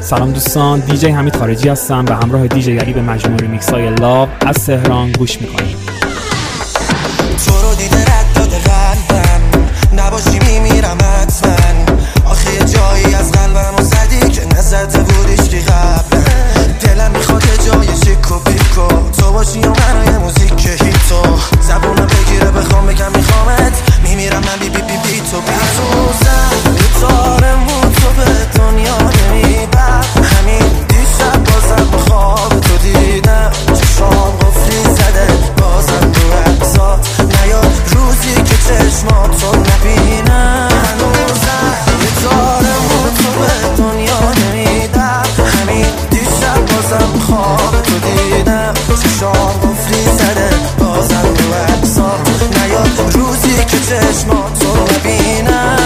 سلام دوستان، دیجی حمید خارجی هستم و همراه دیجی علی به مجموعه ریمیکس های لاو از تهران گوش میکنیم. تو رو دیده رد داده قلبم، نباشی میمیرم حتما. آخه یه جایی از قلبم و زدی که نزده بودیش که قبلا. دلم میخواد جای شیک و پیکو تو باشی و منو یه موزیک هیتو زبونم بگیره بخوام بگم میخوامت، میمیرم من بی بی بی بی تو بی تو زن یه تارمون تو به دنیا نمیبر. همین دیشب بازم بخواب تو دیدم، چشام قفلی زده بازم رو عکسات نیاد روزی که چشماتو نبینم. هنوزم یه تارمون تو به دنیا نمیدر. همین دیشب بازم بخواب تو دیدم، چشام قفلی زده بازم رو عکسات نیاد روزی که چشماتو نبینم.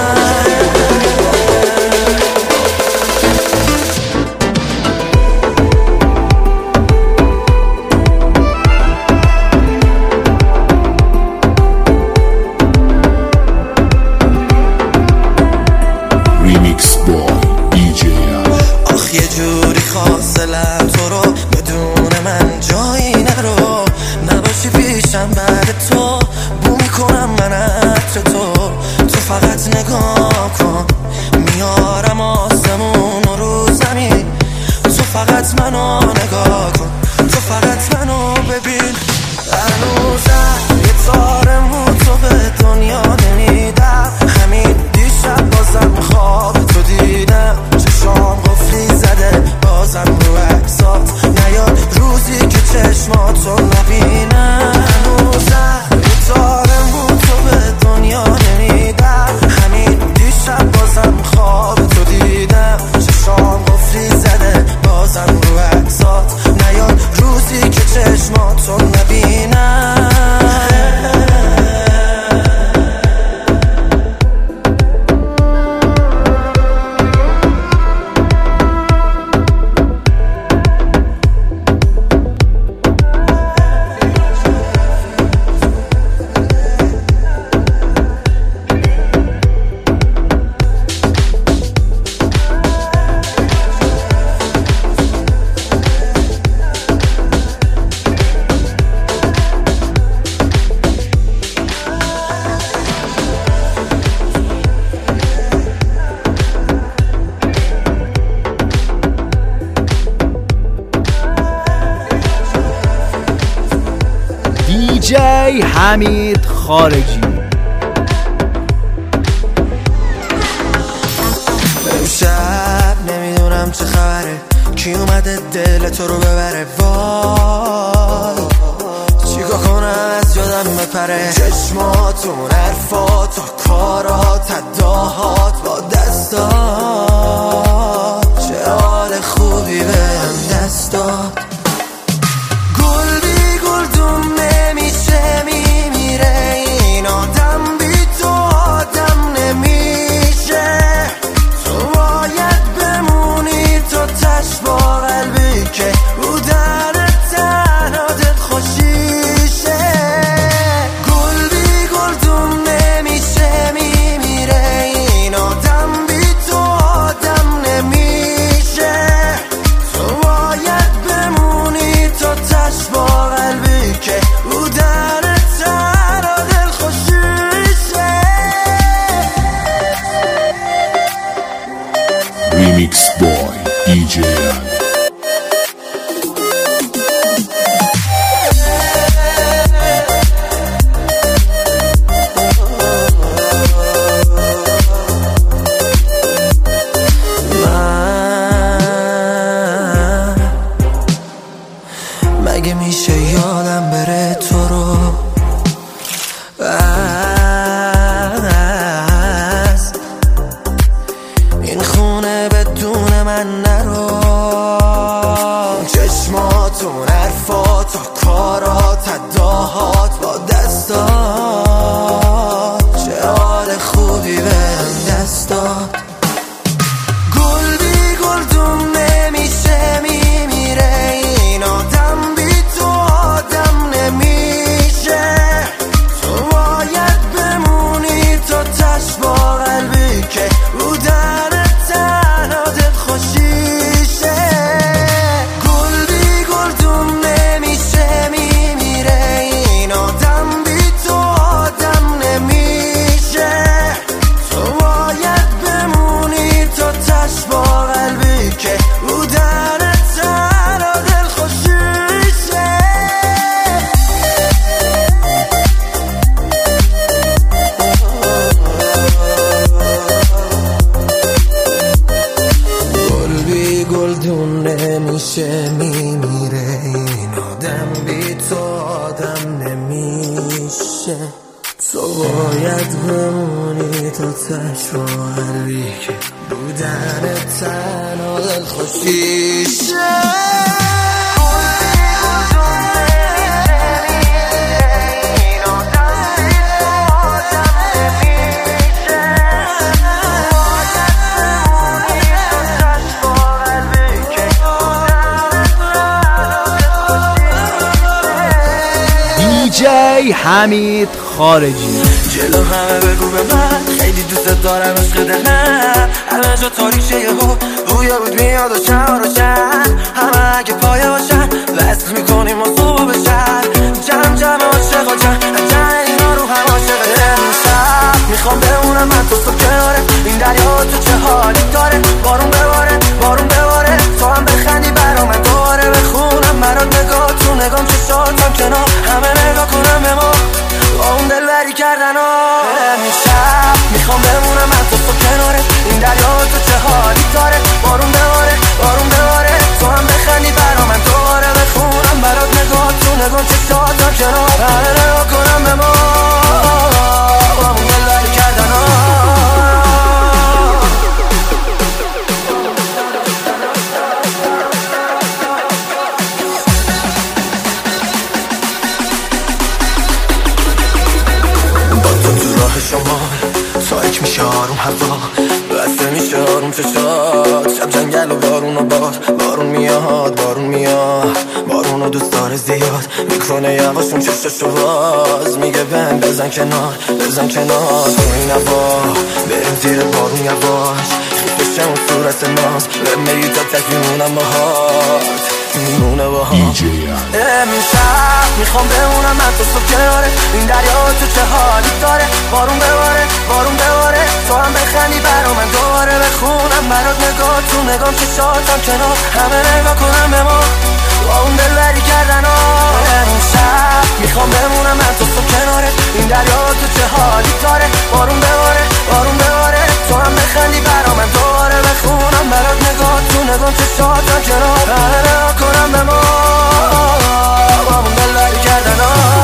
فقط نگاه کن، میارم آسمون رو زمین. تو فقط منو نگاه کن، تو فقط منو ببین. هنوزم یه تارمون تو به دنیا نمیدم. همین دیشب بازم خواب تو دیدم، چشام قفلی زده بازم رو عکسات نیاد روزی که چشماتو نبینم. هنوزم یه تارمون تو به دنیا نمیدم. همین دیشب بازم خواب تو دیدم، چشام قفلی زده بازم رو عکسات نیاد روزی که چشماتو نبینم. دیجی حمید خارجی. امشب نمیدونم چه خبره، کی اومده دل تو رو ببره. وای چیکار کنم از یادم بپره. چشماتون، حرفات و کارات، اداهات با دستات، چه حال خوبی بهم دست داد. گل بی گلدون نمیشه، میمیره این آدم بی تو آدم نمیشه. تو باید بمونی تو تش با قلبی که بودن تنها دل خوشیشه. گل بی گلدون نمیشه، میمیره این آدم بی تو آدم نمیشه. تو باید بمونی تو تش با قلبی که بودن تنها دل خوشیشه. ریمیکس بای دیجی مگه میشه یادم بره تو رو از این خونه بدون من نرو. چشماتون، حرفات و کارات، اداهات با دستات، چه حال خوبی بهم دست داد. گل بی گلدون نمیشه، میمیره این آدم بی تو آدم نمیشه. تو باید بمونی تو تش با قلبی که بودن تنها دل خوشی باشه تو باید بمونی تا تشواری که بودن تنها دلخوشیشه دیجی حمید خارجی. جلو همه بگو به من خیلی دوست دارم عشق دلم، همه جا تاریشه یهو روی بود میاد و شهر و شهر همه اگه پایه باشن وصل میکنیم و صبح بشن جمع جمع عاشق و جمع اینا رو هم عاشق امشب میخوام بمونم من تو کناره این دریا تو چه حالی داره بارون بباره بارون بباره تو هم بخندی برا من دوباره بخونم برات نگاه تو نگام چشاتم کنار همه نگاه کنم به ما با اون دلبری کردن امشب میخوام بمونم من تو کناره این دریا تو چه حالی داره بارون بباره بارون بباره تو هم بخندی برا من دوباره بخونم برات نگاه تو نگاه چشاتم کنار همه نگاه کنم به ما با اون دلبری کردن شما سایک میشه آروم هوا بسته میشه آروم چشات شب جنگل و بارون و باد بارون میاد بارون میاد بارون و دوست داره زیاد میکنه یواشون چششو باز میگه بزن کنار بزن کنار تو این هوا بریم زیر بارون یواش خیلی بشه اون صورت ناز بمیری تا تک میمونم باهات میمونه باهات امشب میخوام بمونم من تو کناره این دریا تو چه حالی داره بارون بباره بارون بباره تو هم بخندی برا من دوباره بخونم برات نگاه تو نگام چشاتم کنار همه نگاه کنم به ما با اون دلبری کردن امشب میخوام بمونم من تو کناره این دریا تو چه حالی داره بارون بباره بارون بباره تو هم بخندی برا من دوباره بخونم برات نگاه تو نگام چشاتم کنار همه نگاه کنم به ما با اون دلبری کردن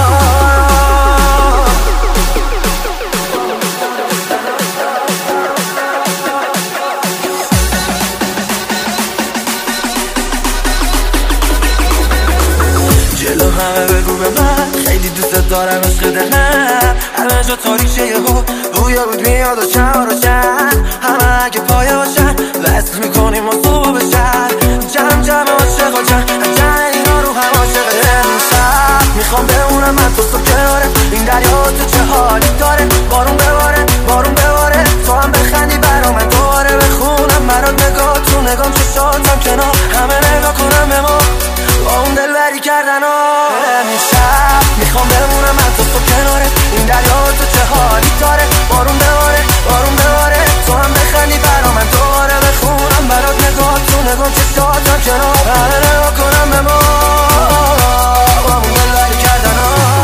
جلو همه بگو به من خیلی دوست دارم عشق دلم، همه جا تاریشه یهو روی بود میاد و شهر و شهر همه اگه پایه باشن وصل میکنیم و صبح بشن جمع جمع عاشق و جمع اینا رو هم عاشق امشب میخوام بمونم من تو کناره این دریا تو چه حالی داره بارون بباره بارون بباره تو هم بخندی برا من دوباره بخونم برات نگاه تو نگام چشاتم کنار همه نگاه کنم به ما با اون دلبری کردن امشب میخوام بمونم من تو کناره این دریا تو چه حالی داره بارون بباره بارون بباره تو هم بخندی برا من دوباره بخونم برات نگاه تو نگاه چشاتم کنار همه نگاه کنم به ما با اون دلبری کردن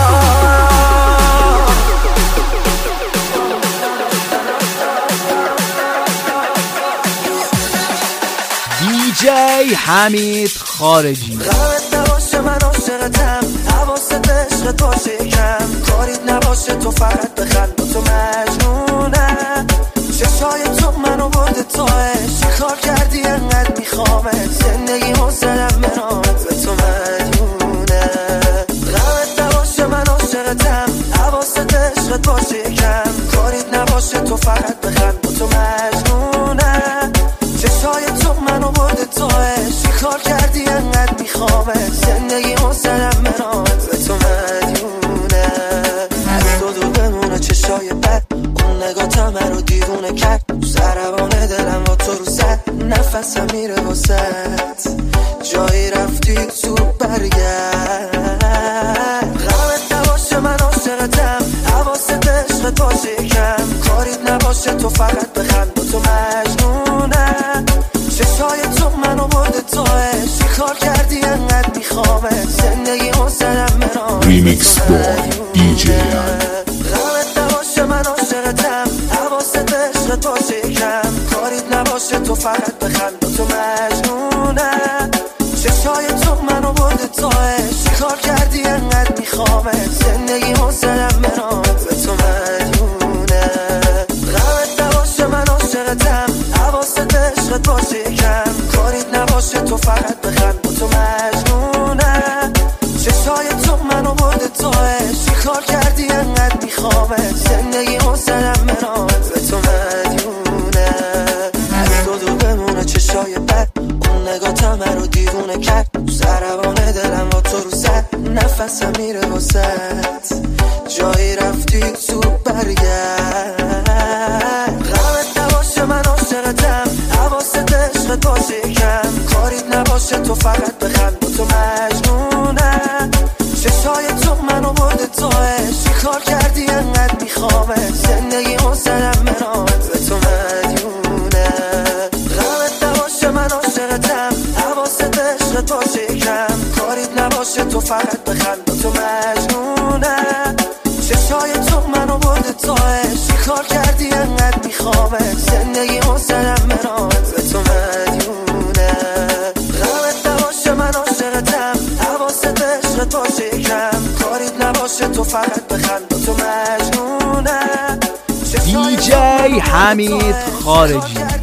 دیجی حمید خارجی. غمت نباشه من عاشقتم حواست عشقت باشه کم کاریت نباشه تو فقط بخند تو مجنونم چشای تو منو برده توه چیکار کردی انقدر میخوامت زندگی حسنم منامت به تو مجنونم غمت نباشه من عاشقتم حواست عشقت باشه کم کاریت نباشه تو فقط بخند تو مجنونم چشای تو منو برده توه چیکار کردی انقدر میخوامت زندگی حسنم منامت به تو مدیونم از تو دور بمونه چشای بد اون نگاه همه رو دیوونه کرد سربان دلم با تو رو زد نفسم میره واسد جایی رفتی زود برگرد غمت نباشه من عاشقتم حواست عشقت باشه کم کاریت نباشه تو فقط بخند با تو مجنونم چشای تو منو برده توه چیکار کردی انقدر میخوامت زندگی حسنم منام ریمیکس بای دیجی غمت نباشه من عاشقتم حواست عشقت باشه کم کاریت نباشه تو فقط بخند با تو مجنونم چشای تو منو برده توه چیکار کردی انقدر میخوامت زندگی حسنم منام نفسم میره واسط، جایی رفتی تو برگرد. غمت نباشه من عاشقتم، حواست عشقت باشه کم، کاریت نباشه تو فقط بخند، تو مجنونم. چشای تو منو برده توه، چیکار کردی انقدر میخوامه، زندگی حسنم مرامت به تو مدیونم. غمت نباشه من عاشقتم، حواست عشقت باشه کم، کاریت نباشه تو فقط بخند، تو مجنونم. چشای تو منو برده توه، چیکار کردی انقدر میخوامه، زندگی حسنم مرامت به تو مدیونم. غمت نباشه من عاشقتم، حواست عشقت باشه کم، کاریت نباشه تو فقط بخند، تو مجنونم. دیجی حمید خارجی.